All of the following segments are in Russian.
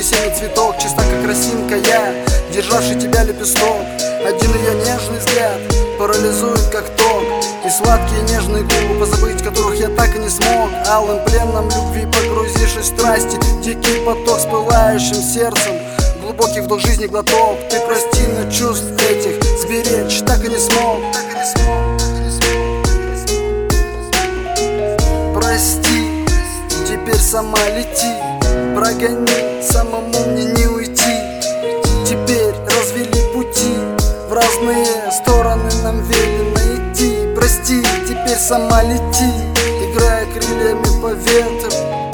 весенний цветок, чиста как росинка я, державший тебя лепесток. Один ее нежный взгляд парализует как ток, и сладкие нежные губы, позабыть которых я так и не смог. Алым пленом любви погрузившись в страсти, дикий поток с пылающим сердцем, глубокий вдох жизни глоток. Ты прости, но чувств этих сберечь так и не смог. Прости, теперь сама лети, прогони, самому мне не уйти. Теперь развели пути, в разные стороны нам велено идти. Прости, теперь сама лети, играя крыльями по ветру.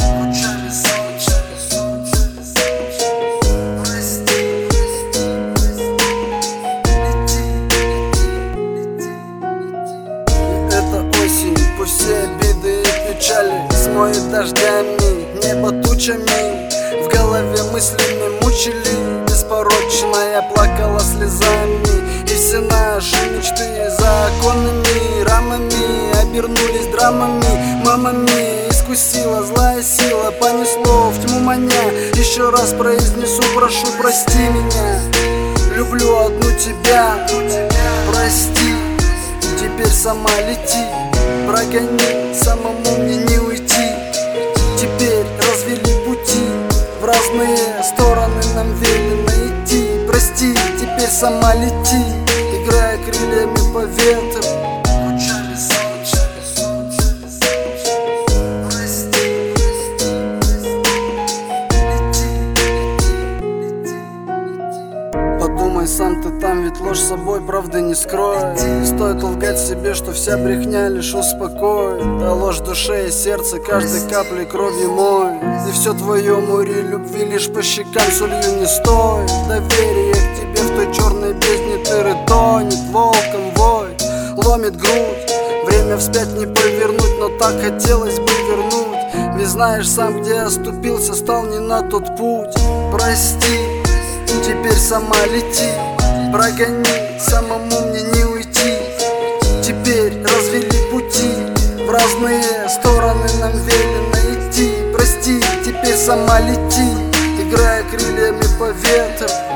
Пусть все обиды и печали смоет дождями, небо тучами. В голове мыслями мучили, беспорочная плакала слезами. И все наши мечты законными рамами обернулись драмами. Мамами искусила злая сила, понесло в тьму маня. Еще раз произнесу, прошу, прости меня, люблю одну тебя. Прости, теперь сама лети, прогони, самому мне не уйти. Теперь развели пути, в разные стороны нам велено идти. Прости, теперь сама лети, играя крыльями по ветру. Подумай сам, ты там, ведь ложь с собой правды не скроет. Не стоит лгать себе, что вся брехня лишь успокоит. А ложь в душе и сердце каждой каплей крови мой. И все твое море любви лишь по щекам солью не стоит. Доверие к тебе в той черной бездне тыры тонет, волком вой, ломит грудь. Время вспять не повернуть, но так хотелось бы вернуть. Ведь знаешь сам, где оступился, стал не на тот путь. Прости, теперь сама лети, прогони, самому мне не уйти. Теперь развели пути, в разные стороны нам велено идти. Прости, теперь сама лети, играя крыльями по ветру.